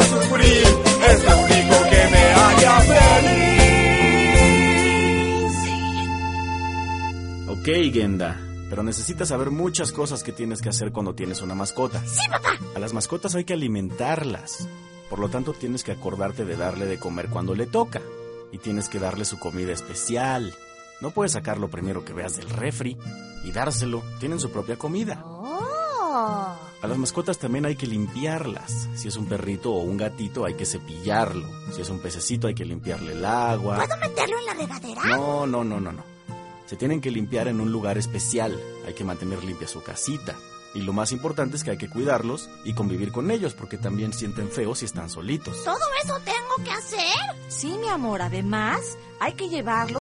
sufrir, es lo único que me haría feliz. Ok, Genda, pero necesitas saber muchas cosas que tienes que hacer cuando tienes una mascota. ¡Sí, papá! A las mascotas hay que alimentarlas. Por lo tanto, tienes que acordarte de darle de comer cuando le toca. Y tienes que darle su comida especial. No puedes sacar lo primero que veas del refri y dárselo. Tienen su propia comida. ¡Oh! A las mascotas también hay que limpiarlas. Si es un perrito o un gatito, hay que cepillarlo. Si es un pececito, hay que limpiarle el agua. ¿Puedo meterlo en la regadera? No. Se tienen que limpiar en un lugar especial. Hay que mantener limpia su casita. Y lo más importante es que hay que cuidarlos y convivir con ellos, porque también sienten feo si están solitos. ¿Todo eso tengo que hacer? Sí, mi amor, además hay que llevarlo